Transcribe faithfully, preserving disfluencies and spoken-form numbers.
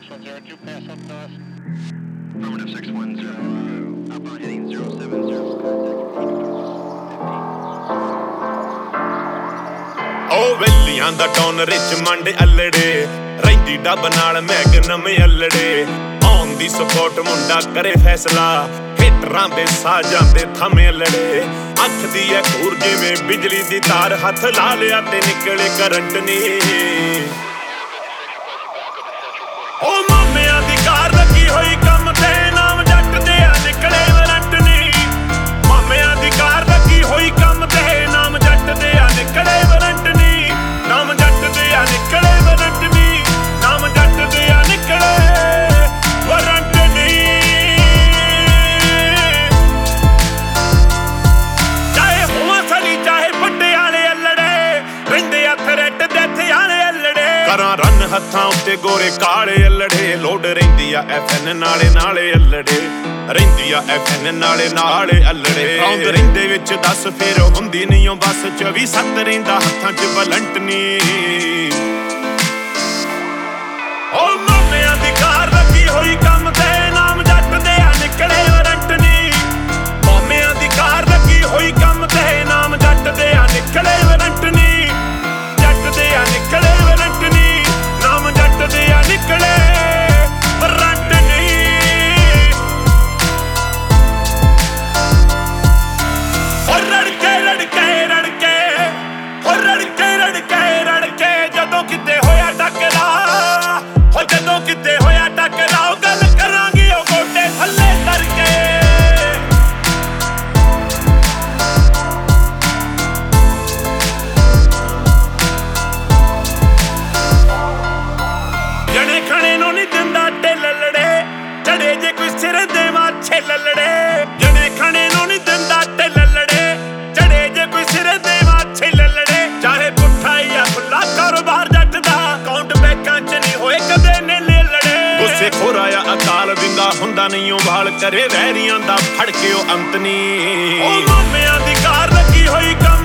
six one zero, two pass up north. Affirmative six one zero, outbound heading zero seven zero, ਓ ਵੇਲੀਆਂ ਦਾ town Richmond ਅਲੜੇ ਰਹਿੰਦੀ ਡੱਬ ਨਾਲ ਮੈਗਨਮ ਅਲੜੇ ਆਨ ਦੀ ਸਪੋਰਟ ਮੁੰਡਾ ਕਰੇ ਫੈਸਲਾ ਹਿੱਟਰਾਂ ਦੇ ਸਾਜਾਂ ਦੇ ਥਮੇ ਲੜੇ ਅੱਖ ਦੀ ਐ ਖੂਰ ਜਿਵੇਂ ਬਿਜਲੀ ਦੀ ਤਾਰ ਹੱਥ ਲਾ ਲਿਆ ਤੇ ਨਿਕਲੇ ਕਰੰਟ ਨੀ ਓ ਮਾਮਿਆਂ ਦੀ ਕਾਰ ਲੱਗੀ ਹੋਈ ਕੰਮ ਤੇ ਨਾਮ ਜੱਟ ਦੇ ਆ ਨਿਕਲੇ ਵਰੰਟ ਨੀ ਮਾਮਿਆਂ ਦੀ ਕਾਰ ਲੱਗੀ ਹੋਈ ਕੰਮ ਤੇ ਨਾਮ ਜੱਟ ਦੇ ਆ ਨਿਕਲੇ ਵਰੰਟ ਨੀ ਨਾਮ ਜੱਟ ਦੇ ਆ ਨਿਕਲੇ ਵਰੰਟ ਨੀ ਨਾਮ ਜੱਟ ਦੇ ਆ ਨਿਕਲੇ ਵਰੰਟ ਨੀ ਚਾਹੇ ਹੋਵਾਂ ਸਲੀ ਚਾਹੇ ਵੱਡੇ ਵਾਲੇ ਅਲੜੇ ਰਹਿੰਦੇ ਆ ਥਰੈਟ ਦੇ ਆਲੇ ਅਲੜੇ ਕਰਾਂ ਰਨ ਹੱਥਾਂ ਉੱਤੇ ਗੋਰੇ ਕਾਲੇ ਅਲੜੇ ਲੋਡ ਰਹਿੰਦੀ ਆ ਐਫ ਐਨ ਨਾਲੇ ਨਾਲੇ ਅਲੜੇ ਰਹਿੰਦੀ ਆ ਐਫ ਐਨ ਨਾਲੇ ਨਾਲੇ ਅਲੜੇ ਰੌਂਦ ਰਹਿੰਦੇ ਵਿੱਚ ਦਸ ਫੇਰ ਹੁੰਦੀ ਨਹੀਂ ਓ ਬਸ ਚੌਵੀ ਸੱਤ ਰਹਿੰਦਾ ਹੱਥਾਂ 'ਚ ਬਲੰਟ ਨੀ ਓ ਮਾਮਿਆਂ ਦੀ ਕਾਰ ਲੱਗੀ ਹੋਈ ਕੰਮ ਤੇ ਨਾਮ ਜੱਟ ਦੇ ਆ ਨਿਕਲੇ ਵਰੰਟ ਨੀ ਮਾਮਿਆਂ ਦੀ ਕਾਰ ਲੱਗੀ ਹੋਈ ਕੰਮ ਤੇ ਨਾਮ ਜੱਟ ਦੇ ਆ ਨਿਕਲੇ ਵਰੰਟ ਨੀ ਜੱਟ ਦੇ ਆ ਨਿਕਲੇ ਵਰੰਟ ਨੀ ਨਾਮ ਜੱਟ ਦੇ ਆ ਨਿਕਲੇ ਵਰੰਟ ਨੀ ਓ ਰੜਕੇ ਰੜਕੇ ਰੜਕੇ ਓ ਰੜਕੇ ਰੜਕੇ ਰੜਕੇ ਜਦੋਂ ਕਿਤੇ ਹੋਇਆ ਟੱਕਰਾ ਓ ਜਦੋਂ ਕਿਤੇ ਹੋਇਆ ਟੱਕਰਾ ਓ ਗੱਲ ਕਰਾਂਗੇ ਓ ਗੋਡੇ ਥੱਲੇ ਕਰਕੇ ਜਣੇ ਖਣੇ ਨੂੰ ਨਹੀਂ ਦਿੰਦਾ ਢਿੱਲ ਲੜੇ ਚੜੇ ਜੇ ਕੋਈ ਸਿਰ ਦੇ ਮਾਛੇ ਲੜੇ ਜਣੇ ਖਣੇ ਨੂੰ ਨਹੀਂ ਦਿੰਦਾ ਢਿੱਲ ਲੜੇ ਚੜੇ ਜੇ ਕੋਈ ਸਿਰ ਦੇ ਮਾਛੇ ਲੜੇ ਚਾਹੇ ਪੁੱਠਾ ਜਾਂ ਖੁੱਲਾ ਕਾਰੋਬਾਰ ਜੱਟ ਦਾ ਕਾਊਂਟ ਬੈਕਾਂ 'ਚ ਨਹੀਂ ਹੋਏ ਕਦੇ ਨੇਲੇ ਲੜੇ ਗੁੱਸੇ ਖੋਰਾ ਆ ਅਕਾਲ ਦਿੰਦਾ ਹੁੰਦਾ ਨਹੀਂ ਉਹ ਵਾਲ ਕਰੇ ਵੈਰੀਆਂ ਦਾ ਫੜ ਕੇ ਉਹ ਅੰਤ ਨਹੀਂ ਓ ਮਾਮਿਆਂ ਦੀ ਕਾਰ ਲੱਗੀ ਹੋਈ